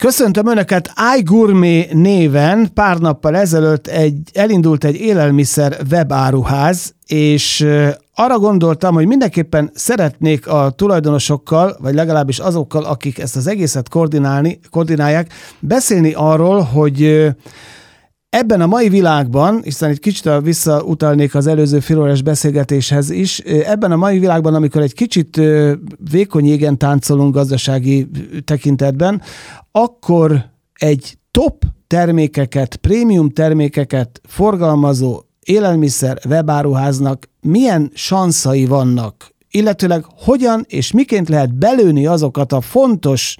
Köszöntöm Önöket, iGourmet néven pár nappal ezelőtt elindult egy élelmiszer webáruház, és arra gondoltam, hogy mindenképpen szeretnék a tulajdonosokkal, vagy legalábbis azokkal, akik ezt az egészet koordinálják, beszélni arról, hogy ebben a mai világban, hiszen egy kicsit visszautalnék az előző félórás beszélgetéshez is, ebben a mai világban, amikor egy kicsit vékony jégen táncolunk gazdasági tekintetben, akkor egy top termékeket, prémium termékeket forgalmazó élelmiszer webáruháznak milyen sanszai vannak, illetőleg hogyan és miként lehet belőni azokat a fontos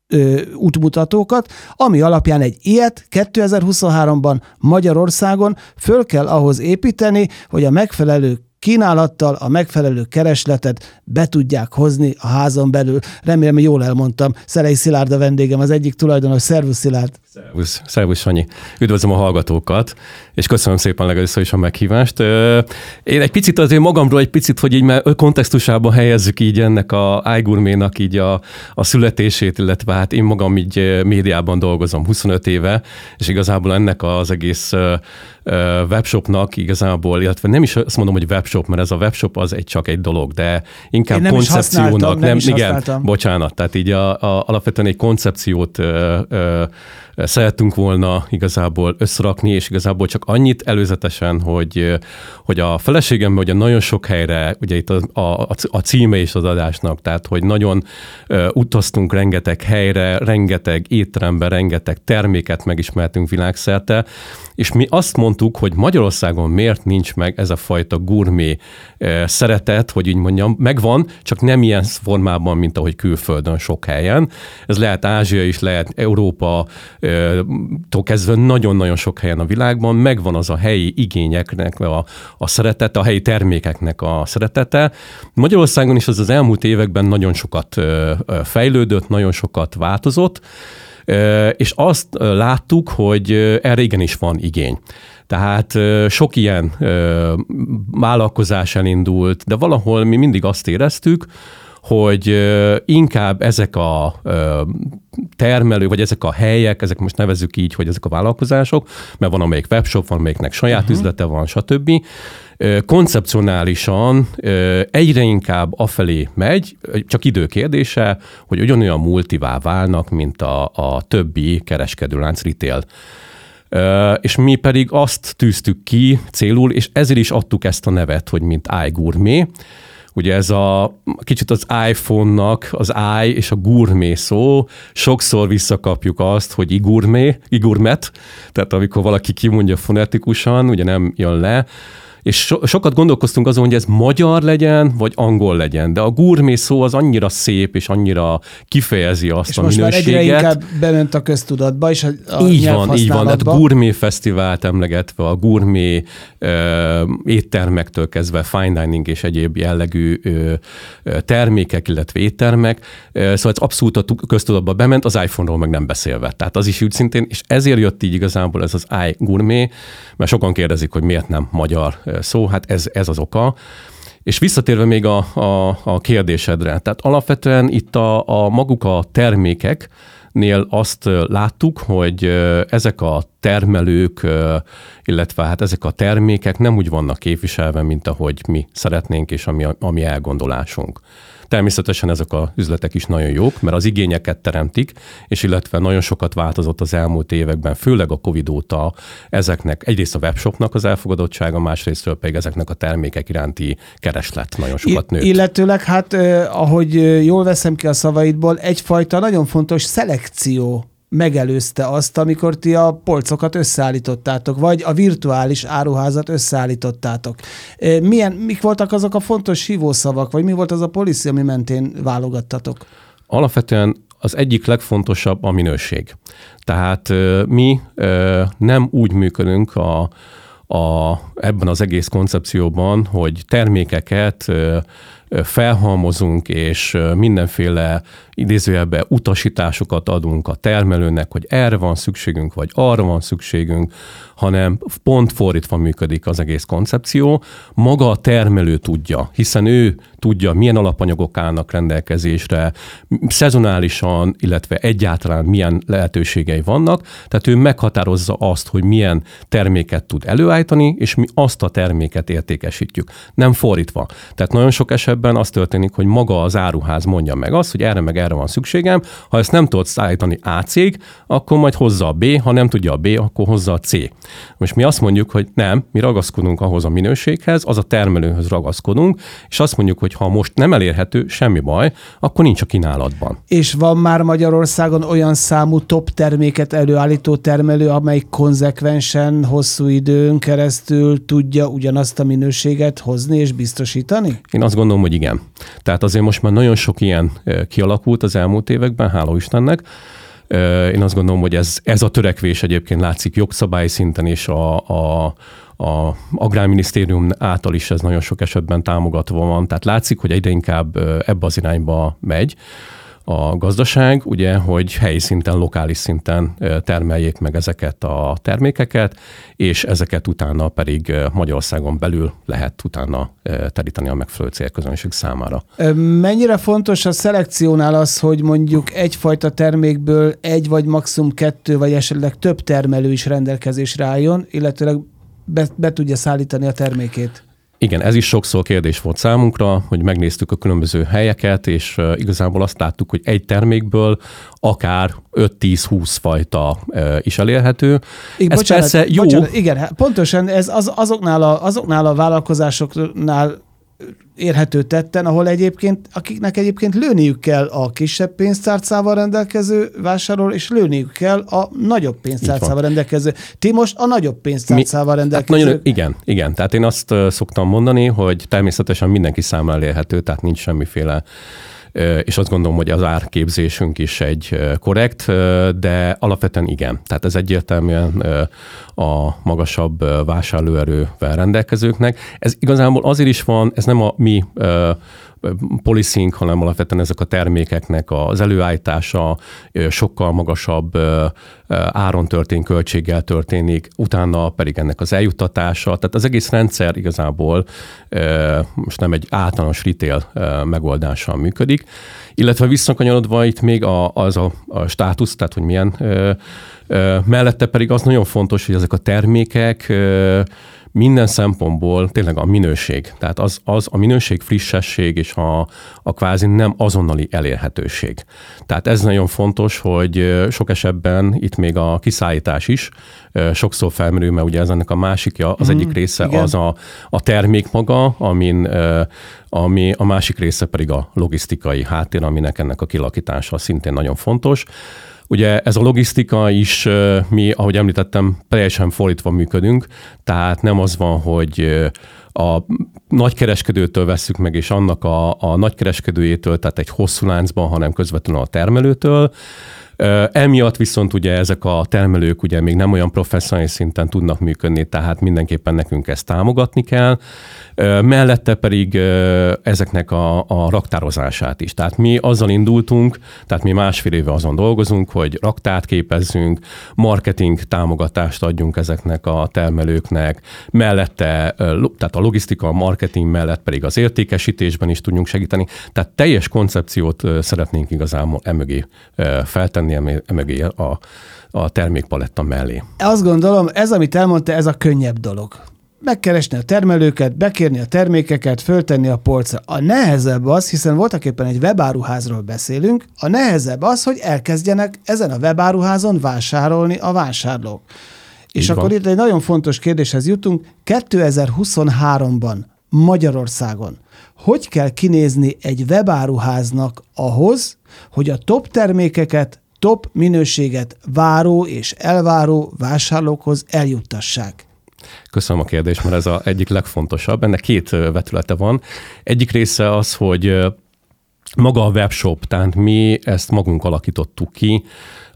útmutatókat, ami alapján egy ilyet 2023-ban Magyarországon föl kell ahhoz építeni, hogy a megfelelő kínálattal a megfelelő keresletet be tudják hozni a házon belül. Remélem, hogy jól elmondtam. Szelei Szilárd a vendégem, az egyik tulajdonos. Szervusz, Szilárd! Szervusz, Sanyi! Üdvözlöm a hallgatókat, és köszönöm szépen legelőször is a meghívást. Én egy picit azért magamról, hogy így már kontextusában helyezzük így ennek a iGourmetnak így a születését, illetve hát én magam így médiában dolgozom 25 éve, és igazából ennek az egész webshopnak igazából, illetve nem is azt mondom, hogy webshop, mert ez a webshop az csak egy dolog, de inkább koncepciónak. Bocsánat, tehát így alapvetően egy koncepciót szerettünk volna igazából összerakni, és igazából csak annyit előzetesen, hogy a feleségemmel ugye nagyon sok helyre, ugye itt a címe is az adásnak, tehát hogy nagyon utaztunk rengeteg helyre, rengeteg étterembe, rengeteg terméket megismertünk világszerte, és mi azt mondtuk, hogy Magyarországon miért nincs meg ez a fajta gourmet szeretet, hogy így mondjam, megvan, csak nem ilyen formában, mint ahogy külföldön sok helyen. Ez lehet Ázsia is, lehet Európa, kezdve nagyon-nagyon sok helyen a világban, megvan az a helyi igényeknek a szeretete, a helyi termékeknek a szeretete. Magyarországon is az elmúlt években nagyon sokat fejlődött, nagyon sokat változott, és azt láttuk, hogy erre igenis van igény. Tehát sok ilyen vállalkozás elindult, de valahol mi mindig azt éreztük, hogy inkább ezek a termelő, vagy ezek a helyek, ezek most nevezzük így, hogy ezek a vállalkozások, mert van amelyik webshop, van amelyiknek saját üzlete van, stb. Koncepcionálisan egyre inkább afelé megy, csak idő kérdése, hogy ugyanolyan multivá válnak, mint a többi kereskedőlánc retail. És mi pedig azt tűztük ki célul, és ezért is adtuk ezt a nevet, hogy mint iGourmet. Ugye ez kicsit az iPhone-nak az i és a gourmet szó, sokszor visszakapjuk azt, hogy iGourmet, tehát amikor valaki kimondja fonetikusan, ugye nem jön le, és sokat gondolkoztunk azon, hogy ez magyar legyen, vagy angol legyen, de a gourmet szó az annyira szép, és annyira kifejezi azt és a minőséget. És most már egyre inkább bement a köztudatba, és a így van, tehát gourmet fesztivált emlegetve, a gourmet éttermektől kezdve fine dining és egyéb jellegű termékek, illetve éttermek, szóval ez abszolút a köztudatba bement, az iPhone-ról meg nem beszélve. Tehát az is úgy szintén, és ezért jött így igazából ez az iGourmet, mert sokan kérdezik, hogy miért nem magyar szó, hát ez az oka. És visszatérve még a kérdésedre, tehát alapvetően itt a maguk a termékeknél azt láttuk, hogy ezek a termelők, illetve hát ezek a termékek nem úgy vannak képviselve, mint ahogy mi szeretnénk, és a mi elgondolásunk. Természetesen ezek az üzletek is nagyon jók, mert az igényeket teremtik, és illetve nagyon sokat változott az elmúlt években, főleg a Covid óta ezeknek, egyrészt a webshopnak az elfogadottsága, másrésztről pedig ezeknek a termékek iránti kereslet nagyon sokat nőtt. Illetőleg, hát ahogy jól veszem ki a szavaidból, egyfajta nagyon fontos szelekció megelőzte azt, amikor ti a polcokat összeállítottátok, vagy a virtuális áruházat összeállítottátok. Mik voltak azok a fontos hívószavak, vagy mi volt az a policy, ami mentén válogattatok? Alapvetően az egyik legfontosabb a minőség. Tehát mi nem úgy működünk ebben az egész koncepcióban, hogy termékeket felhalmozunk, és mindenféle idézőjelben utasításokat adunk a termelőnek, hogy erre van szükségünk, vagy arra van szükségünk, hanem pont fordítva működik az egész koncepció. Maga a termelő tudja, hiszen ő tudja, milyen alapanyagok állnak rendelkezésre, szezonálisan, illetve egyáltalán milyen lehetőségei vannak, tehát ő meghatározza azt, hogy milyen terméket tud előállítani, és mi azt a terméket értékesítjük. Nem fordítva. Tehát nagyon sok esetben az történik, hogy maga az áruház mondja meg azt, hogy erre meg erre van szükségem, ha ezt nem tudod szállítani A cég, akkor majd hozza a B, ha nem tudja a B, akkor hozza a C. Most mi azt mondjuk, hogy nem, mi ragaszkodunk ahhoz a minőséghez, az a termelőhöz ragaszkodunk, és azt mondjuk, hogy ha most nem elérhető, semmi baj, akkor nincs a kínálatban. És van már Magyarországon olyan számú top terméket előállító termelő, amely konzekvensen hosszú időn keresztül tudja ugyanazt a minőséget hozni és biztosítani? Én azt gondolom, hogy igen. Tehát azért most már nagyon sok ilyen kialakult az elmúlt években, hála Istennek. Én azt gondolom, hogy ez a törekvés egyébként látszik jogszabályi szinten, és a Agrárminisztérium által is ez nagyon sok esetben támogatva van. Tehát látszik, hogy egyre inkább ebbe az irányba megy a gazdaság, ugye, hogy helyi szinten, lokális szinten termeljék meg ezeket a termékeket, és ezeket utána pedig Magyarországon belül lehet utána teríteni a megfelelő célközönség számára. Mennyire fontos a szelekciónál az, hogy mondjuk egyfajta termékből egy vagy maximum 2 vagy esetleg több termelő is rendelkezésre álljon, illetőleg be tudja szállítani a termékét? Igen, ez is sokszor kérdés volt számunkra, hogy megnéztük a különböző helyeket, és igazából azt láttuk, hogy egy termékből akár 5-10-20 fajta is elérhető. Ez persze jó. Bocsánat, igen, pontosan ez azoknál a vállalkozásoknál érhető tetten, ahol akiknek egyébként lőniük kell a kisebb pénztárcával rendelkező vásárló, és lőniük kell a nagyobb pénztárcával rendelkező. Ti most a nagyobb pénztárcával rendelkező. Hát igen. Tehát én azt szoktam mondani, hogy természetesen mindenki számára elérhető, tehát nincs semmiféle, és azt gondolom, hogy az árképzésünk is egy korrekt, de alapvetően igen. Tehát ez egyértelműen a magasabb vásárlóerővel rendelkezőknek. Ez igazából azért is van, ez nem a mi policing, hanem alapvetően ezek a termékeknek az előállítása sokkal magasabb áron történik, költséggel történik, utána pedig ennek az eljuttatása. Tehát az egész rendszer igazából most nem egy általános retail megoldással működik, illetve visszakanyarodva itt még az a státusz, tehát hogy milyen, mellette pedig az nagyon fontos, hogy ezek a termékek minden szempontból tényleg a minőség. Tehát az a minőség, frissesség és a kvázi nem azonnali elérhetőség. Tehát ez nagyon fontos, hogy sok esetben itt még a kiszállítás is sokszor felmerül, mert ugye ez ennek a másikja, az egyik része igen. Az a termék maga, ami a másik része pedig a logisztikai háttér, aminek ennek a kilakítása szintén nagyon fontos. Ugye ez a logisztika is, mi, ahogy említettem, teljesen fordítva működünk, tehát nem az van, hogy a nagykereskedőtől vesszük meg, és annak a nagykereskedőjétől, tehát egy hosszú láncban, hanem közvetlenül a termelőtől. Emiatt viszont ugye ezek a termelők ugye még nem olyan professzionális szinten tudnak működni, tehát mindenképpen nekünk ezt támogatni kell. Mellette pedig ezeknek a raktározását is. Tehát mi azzal indultunk, tehát mi 1,5 éve azon dolgozunk, hogy raktárt képezzünk, marketing támogatást adjunk ezeknek a termelőknek, mellette, tehát a logisztika, a marketing mellett pedig az értékesítésben is tudjunk segíteni. Tehát teljes koncepciót szeretnénk igazából emögé feltenni, emögé a termékpaletta mellé. Azt gondolom, ez, amit elmondta, ez a könnyebb dolog. Megkeresni a termelőket, bekérni a termékeket, föltenni a polcra. A nehezebb az, hiszen voltaképpen egy webáruházról beszélünk, a nehezebb az, hogy elkezdjenek ezen a webáruházon vásárolni a vásárlók. És akkor itt egy nagyon fontos kérdéshez jutunk. 2023-ban Magyarországon hogy kell kinézni egy webáruháznak ahhoz, hogy a top termékeket, top minőséget váró és elváró vásárlókhoz eljuttassák? Köszönöm a kérdést, mert ez az egyik legfontosabb. Ennek 2 vetülete van. Egyik része az, hogy maga a webshop, tehát mi ezt magunk alakítottuk ki,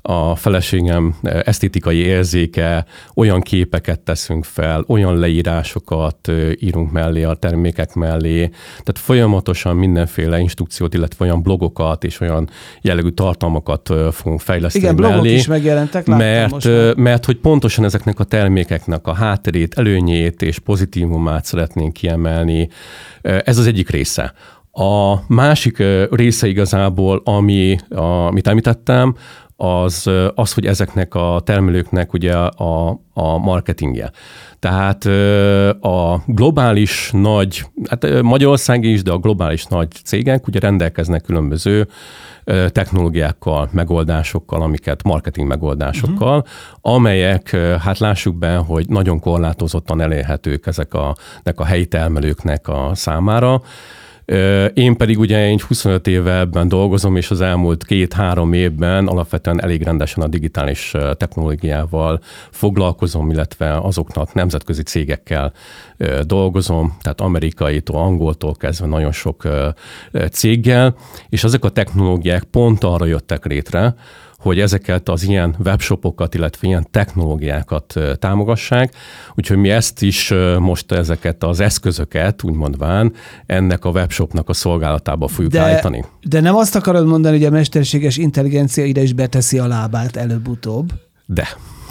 a feleségem esztétikai érzéke, olyan képeket teszünk fel, olyan leírásokat írunk mellé a termékek mellé, tehát folyamatosan mindenféle instrukciót, illetve olyan blogokat és olyan jellegű tartalmakat fogunk fejleszteni mellé. Igen, blogok is megjelentek, mert hogy pontosan ezeknek a termékeknek a hátterét, előnyét és pozitívumát szeretnénk kiemelni. Ez az egyik része. A másik része igazából, amit említettem, az, hogy ezeknek a termelőknek ugye a marketingje. Tehát a globális nagy, hát Magyarország is, de a globális nagy cégek ugye rendelkeznek különböző technológiákkal, megoldásokkal, marketing megoldásokkal, amelyek, hát lássuk be, hogy nagyon korlátozottan elérhetők ezeknek a helyi termelőknek a számára. Én pedig ugye 25 éve ebben dolgozom, és az elmúlt 2-3 évben alapvetően elég rendesen a digitális technológiával foglalkozom, illetve azoknak nemzetközi cégekkel dolgozom, tehát amerikaitól, angoltól kezdve nagyon sok céggel, és ezek a technológiák pont arra jöttek létre, hogy ezeket az ilyen webshopokat, illetve ilyen technológiákat támogassák. Úgyhogy mi ezt is most ezeket az eszközöket, úgy mondván, ennek a webshopnak a szolgálatába fogjuk állítani. De nem azt akarod mondani, hogy a mesterséges intelligencia ide is beteszi a lábát előbb-utóbb? De.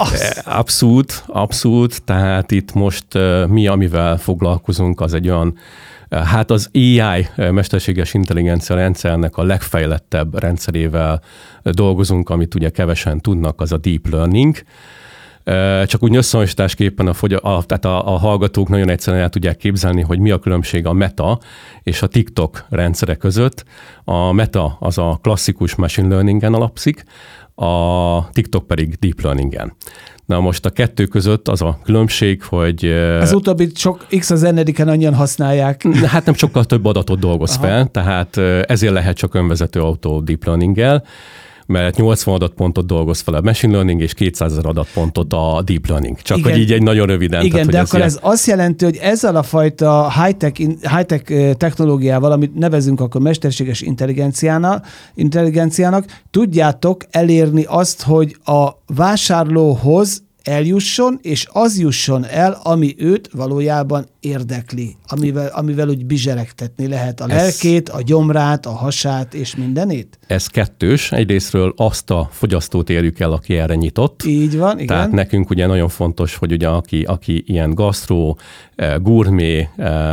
Abszolút. Tehát itt most mi, amivel foglalkozunk, az egy olyan, hát az AI, mesterséges intelligencia rendszernek a legfejlettebb rendszerével dolgozunk, amit ugye kevesen tudnak, az a deep learning. Csak úgy összehasonlításképpen tehát a hallgatók nagyon egyszerűen el tudják képzelni, hogy mi a különbség a Meta és a TikTok rendszere között. A Meta az a klasszikus machine learningen alapszik, a TikTok pedig deep learningen. Na most a kettő között az a különbség, hogy... Az utóbbit sok X az n-en annyian használják. Hát nem sokkal több adatot dolgoz fel, tehát ezért lehet csak önvezető autó deep learninggel, mert 80 adatpontot dolgoz fel a machine learning, és 200 000 adatpontot a deep learning. Csak igen, hogy így egy nagyon röviden. Igen, tehát, de akkor ez azt jelenti, hogy ezzel a fajta high-tech technológiával, amit nevezünk akkor mesterséges intelligenciának, tudjátok elérni azt, hogy a vásárlóhoz eljusson, és az jusson el, ami őt valójában érdekli, amivel úgy bizseregtetni lehet a lelkét, a gyomrát, a hasát és mindenét? Ez kettős. Egyrésztről azt a fogyasztót érjük el, aki erre nyitott. Így van, igen. Tehát nekünk ugye nagyon fontos, hogy ugye aki ilyen gasztró, gurmé,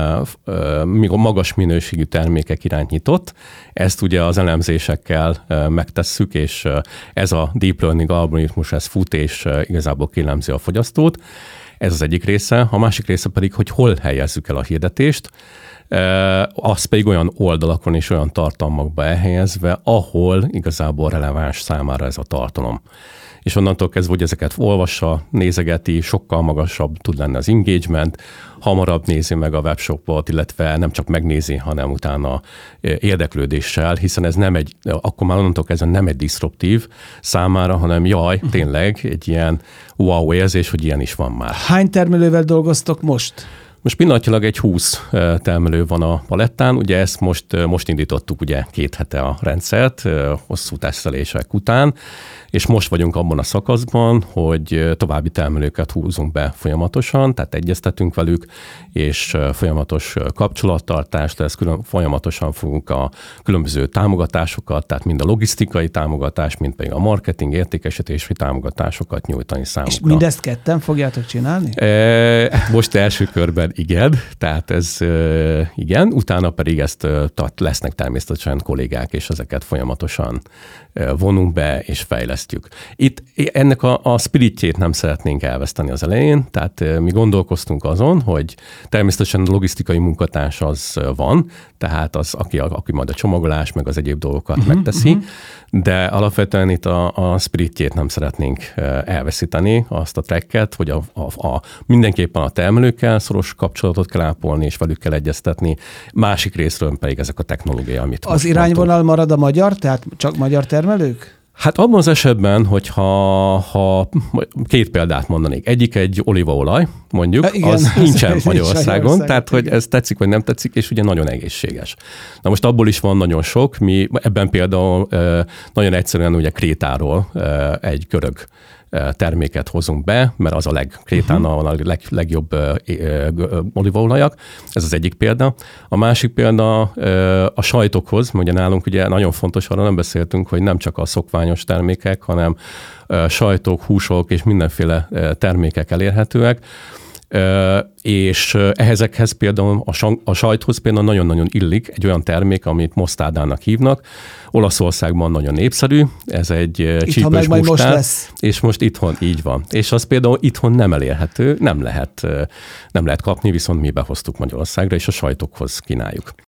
magas minőségű termékek iránt nyitott, ezt ugye az elemzésekkel megtesszük, és ez a deep learning algoritmus, ez fut, és igazából kilemzi a fogyasztót. Ez az egyik része. A másik része pedig, hogy hol helyezzük el a hirdetést, az pedig olyan oldalakon és olyan tartalmakba elhelyezve, ahol igazából releváns számára ez a tartalom. És onnantól kezdve, hogy ezeket olvassa, nézegeti, sokkal magasabb tud lenni az engagement, hamarabb nézi meg a webshopot, illetve nem csak megnézi, hanem utána érdeklődéssel, hiszen ez nem akkor már onnantól kezdve nem egy diszruptív számára, hanem tényleg egy ilyen wow érzés, hogy ilyen is van már. Hány termelővel dolgoztok most? Most pillanatilag egy 20 termelő van a palettán, ugye ezt most indítottuk ugye 2 hete a rendszert, hosszú tesztelések után, és most vagyunk abban a szakaszban, hogy további termelőket húzunk be folyamatosan, tehát egyeztetünk velük, és folyamatos kapcsolattartást lesz, folyamatosan fogunk a különböző támogatásokat, tehát mind a logisztikai támogatás, mind pedig a marketing, értékesítési támogatásokat nyújtani számukra. És mindezt ketten fogjátok csinálni? Most első körben igen, tehát ez igen, utána pedig lesznek természetesen kollégák, és ezeket folyamatosan vonunk be és fejlesztjük. Itt ennek a spiritjét nem szeretnénk elveszteni az elején, tehát mi gondolkoztunk azon, hogy természetesen a logisztikai munkatárs az van, tehát az, aki majd a csomagolás, meg az egyéb dolgokat megteszi, de alapvetően itt a spiritjét nem szeretnénk elveszíteni, azt a tracket, hogy mindenképpen a termelőkkel szoros kapcsolatot kell ápolni, és velük kell egyeztetni, másik részről pedig ezek a technológia, amit az irányvonal marad a magyar, tehát csak magyar termelők? Hát abban az esetben, hogyha két példát mondanék. Egyik egy olívaolaj, mondjuk, igen, az nincsen Magyarországon, Magyarországon, tehát hogy ez tetszik vagy nem tetszik, és ugye nagyon egészséges. Na most abból is van nagyon sok, mi ebben például nagyon egyszerűen ugye Krétáról egy görög terméket hozunk be, mert az Krétán a legjobb olívaolajak. Ez az egyik példa. A másik példa a sajtokhoz, ugye nálunk ugye nagyon fontos, arra nem beszéltünk, hogy nem csak a szokványos termékek, hanem sajtok, húsok és mindenféle termékek elérhetőek. És ezekhez például a sajthoz például nagyon-nagyon illik egy olyan termék, amit mostardának hívnak. Olaszországban nagyon népszerű, ez egy csípős mustárd, és most itthon így van. És az például itthon nem elérhető, nem lehet kapni, viszont mi behoztuk Magyarországra, és a sajtokhoz kínáljuk.